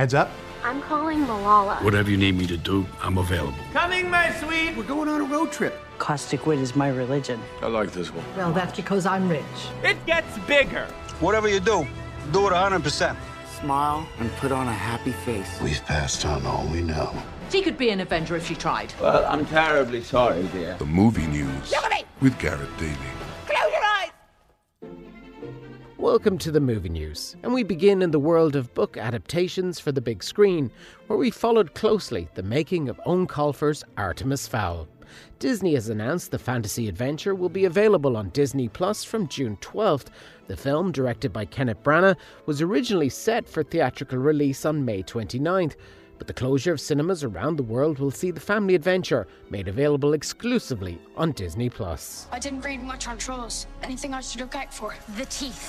Heads up. I'm calling Malala. Whatever you need me to do, I'm available. Coming, my sweet! We're going on a road trip. Caustic wit is my religion. I like this one. Well, that's because I'm rich. It gets bigger. Whatever you do it 100%. Smile and put on a happy face. We've passed on all we know. She could be an Avenger if she tried. Well, I'm terribly sorry, dear. The movie news with Garrett Daly. Close your eyes! Welcome to the movie news, and we begin in the world of book adaptations for the big screen, where we followed closely the making of Owen Colfer's Artemis Fowl. Disney has announced the fantasy adventure will be available on Disney Plus from June 12th. The film, directed by Kenneth Branagh, was originally set for theatrical release on May 29th, but the closure of cinemas around the world will see the family adventure made available exclusively on Disney Plus. I didn't read much on trolls. Anything I should look out for? The teeth.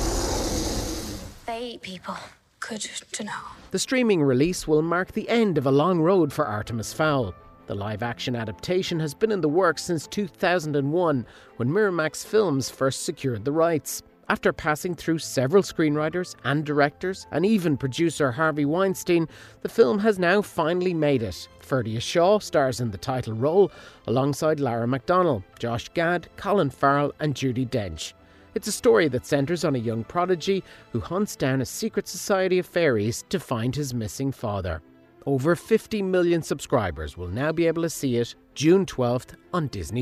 They eat people. Good to know. The streaming release will mark the end of a long road for Artemis Fowl. The live-action adaptation has been in the works since 2001, when Miramax Films first secured the rights. After passing through several screenwriters and directors, and even producer Harvey Weinstein, the film has now finally made it. Ferdia Shaw stars in the title role, alongside Lara McDonnell, Josh Gad, Colin Farrell and Judi Dench. It's a story that centres on a young prodigy who hunts down a secret society of fairies to find his missing father. Over 50 million subscribers will now be able to see it June 12th on Disney+.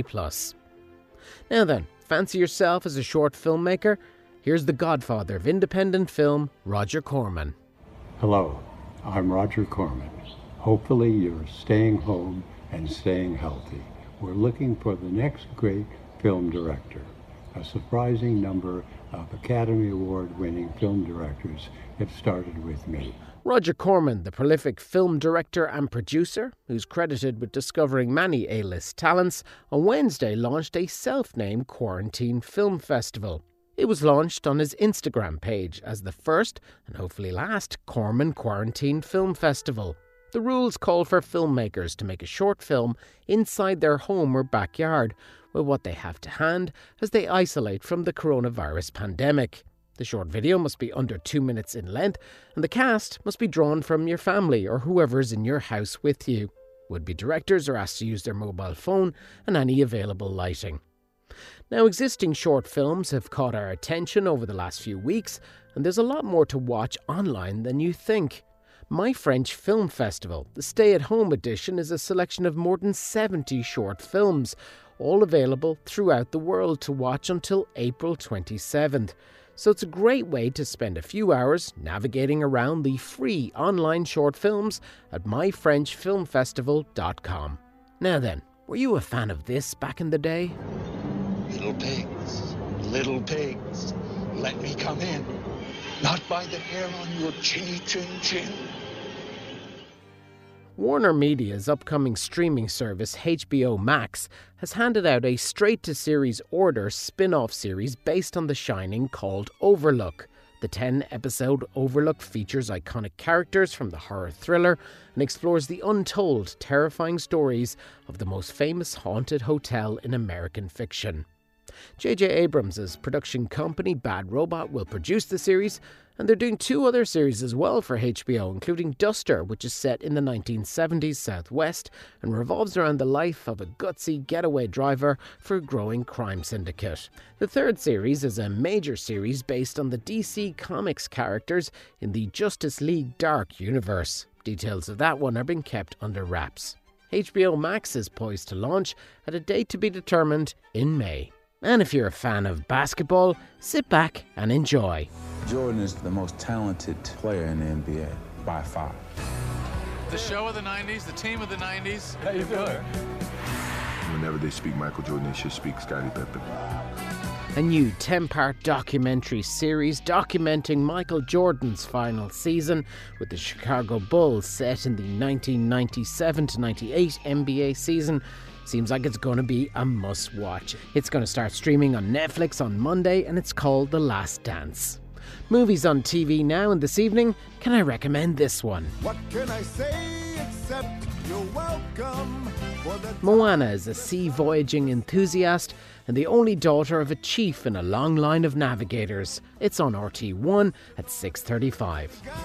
Now then, fancy yourself as a short filmmaker? Here's the godfather of independent film, Roger Corman. Hello, I'm Roger Corman. Hopefully you're staying home and staying healthy. We're looking for the next great film director. A surprising number of Academy Award-winning film directors have started with me. Roger Corman, the prolific film director and producer, who's credited with discovering many A-list talents, on Wednesday launched a self-named Quarantine Film Festival. It was launched on his Instagram page as the first, and hopefully last, Corman Quarantine Film Festival. The rules call for filmmakers to make a short film inside their home or backyard, with what they have to hand as they isolate from the coronavirus pandemic. The short video must be under 2 minutes in length, and the cast must be drawn from your family or whoever's in your house with you. Would-be directors are asked to use their mobile phone and any available lighting. Now, existing short films have caught our attention over the last few weeks, and there's a lot more to watch online than you think. My French Film Festival, the stay-at-home edition, is a selection of more than 70 short films, all available throughout the world to watch until April 27th. So it's a great way to spend a few hours navigating around the free online short films at myfrenchfilmfestival.com. Now then, were you a fan of this back in the day? Little pigs, let me come in. Not by the hair on your chinny chin chin. Warner Media's upcoming streaming service HBO Max has handed out a straight-to-series order spin-off series based on The Shining called Overlook. The 10-episode Overlook features iconic characters from the horror thriller and explores the untold, terrifying stories of the most famous haunted hotel in American fiction. J.J. Abrams' production company Bad Robot will produce the series, and they're doing 2 other series as well for HBO, including Duster, which is set in the 1970s Southwest and revolves around the life of a gutsy getaway driver for a growing crime syndicate. The 3rd series is a major series based on the DC Comics characters in the Justice League Dark universe. Details of that one are being kept under wraps. HBO Max is poised to launch at a date to be determined in May. And if you're a fan of basketball, sit back and enjoy. Jordan is the most talented player in the NBA, by far. The show of the 90s, the team of the 90s. How you doing? Whenever they speak Michael Jordan, they should speak Scottie Pippen. A new 10-part documentary series documenting Michael Jordan's final season with the Chicago Bulls set in the 1997-98 NBA season seems like it's going to be a must-watch. It's going to start streaming on Netflix on Monday, and it's called The Last Dance. Movies on TV now and this evening, can I recommend this one? What can I say except you're welcome? Moana is a sea voyaging enthusiast and the only daughter of a chief in a long line of navigators. It's on RT1 at 6:35.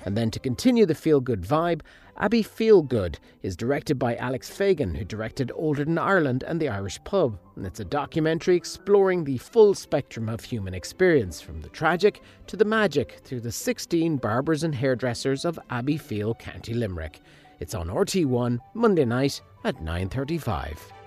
And then to continue the feel-good vibe, Abbey Feelgood is directed by Alex Fagan, who directed Older Than Ireland and The Irish Pub. And it's a documentary exploring the full spectrum of human experience, from the tragic to the magic, through the 16 barbers and hairdressers of Abbeyfeale, County Limerick. It's on RT1 Monday night at 9:35.